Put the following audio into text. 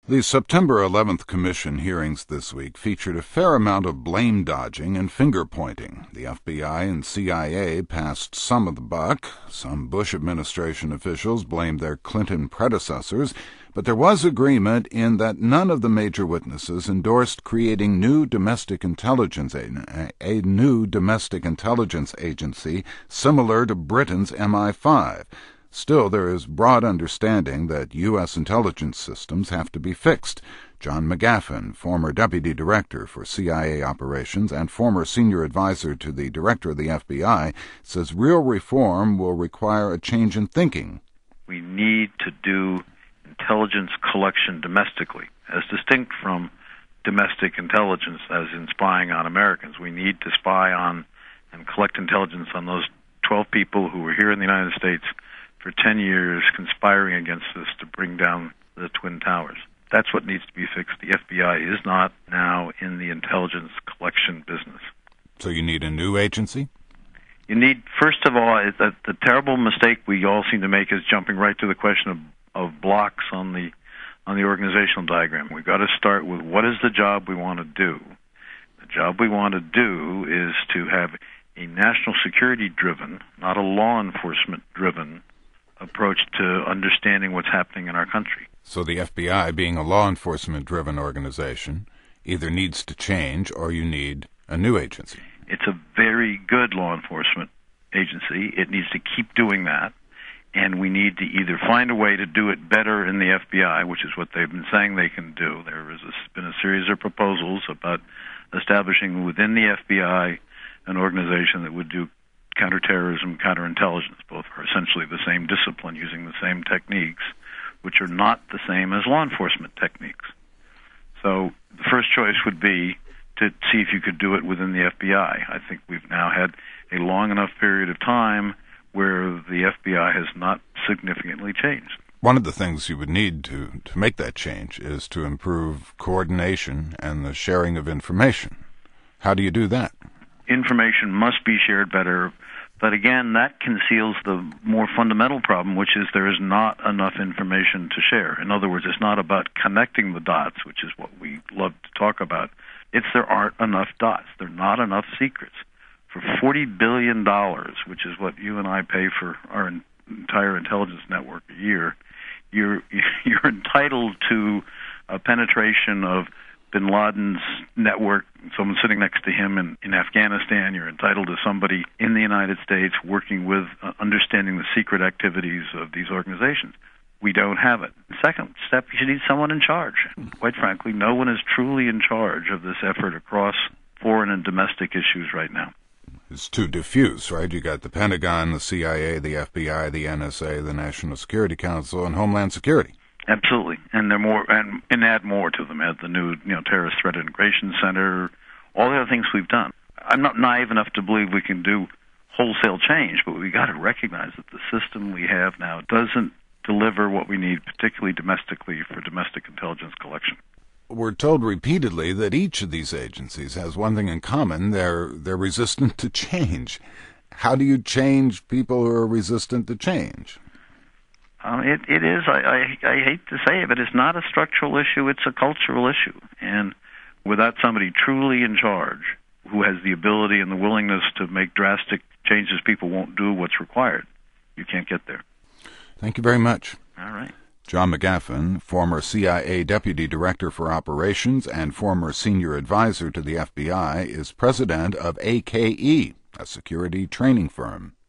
The September 11th Commission hearings this week featured a fair amount of blame dodging and finger-pointing. The FBI and CIA passed some of the buck. Some Bush administration officials blamed their Clinton predecessors, but there was agreement in that none of the major witnesses endorsed creating a new domestic intelligence agency similar to Britain's MI5. Still, there is broad understanding that U.S. intelligence systems have to be fixed. John McGaffin, former deputy director for CIA operations and former senior advisor to the director of the FBI, says real reform will require a change in thinking. We need to do intelligence collection domestically, as distinct from domestic intelligence as in spying on Americans. We need to spy on and collect intelligence on those 12 people who were here in the United States for 10 years conspiring against us to bring down the Twin Towers. That's what needs to be fixed. The FBI is not now in the intelligence collection business. So you need a new agency? You need, first of all, the terrible mistake we all seem to make is jumping right to the question of blocks on the organizational diagram. We've got to start with what is the job we want to do. The job we want to do is to have a national security-driven, not a law enforcement-driven, approach to understanding what's happening in our country. So the FBI, being a law enforcement-driven organization, either needs to change or you need a new agency. It's a very good law enforcement agency. It needs to keep doing that, and we need to either find a way to do it better in the FBI, which is what they've been saying they can do. There has been a series of proposals about establishing within the FBI an organization that would do counterterrorism, counterintelligence. Both are essentially the same discipline using the same techniques, which are not the same as law enforcement techniques. So the first choice would be to see if you could do it within the FBI. I think we've now had a long enough period of time where the FBI has not significantly changed. One of the things you would need to make that change is to improve coordination and the sharing of information. How do you do that? Information must be shared better, but again, that conceals the more fundamental problem, which is there is not enough information to share. In other words, it's not about connecting the dots, which is what we love to talk about. It's there aren't enough dots. There are not enough secrets. For $40 billion, which is what you and I pay for our entire intelligence network a year, you're entitled to a penetration of bin Laden's network, someone sitting next to him in Afghanistan. You're entitled to somebody in the United States working with, understanding the secret activities of these organizations. We don't have it. The second step, you need someone in charge. Quite frankly, no one is truly in charge of this effort across foreign and domestic issues right now. It's too diffuse, right? You got the Pentagon, the CIA, the FBI, the NSA, the National Security Council, and Homeland Security. Absolutely, and they're more, and add more to them. Add the new, Terrorist Threat Integration Center, all the other things we've done. I'm not naive enough to believe we can do wholesale change, but we got to recognize that the system we have now doesn't deliver what we need, particularly domestically, for domestic intelligence collection. We're told repeatedly that each of these agencies has one thing in common: they're resistant to change. How do you change people who are resistant to change? It is, I hate to say it, but it's not a structural issue, it's a cultural issue. And without somebody truly in charge who has the ability and the willingness to make drastic changes, people won't do what's required. You can't get there. Thank you very much. All right. John McGaffin, former CIA Deputy Director for Operations and former Senior Advisor to the FBI, is president of AKE, a security training firm.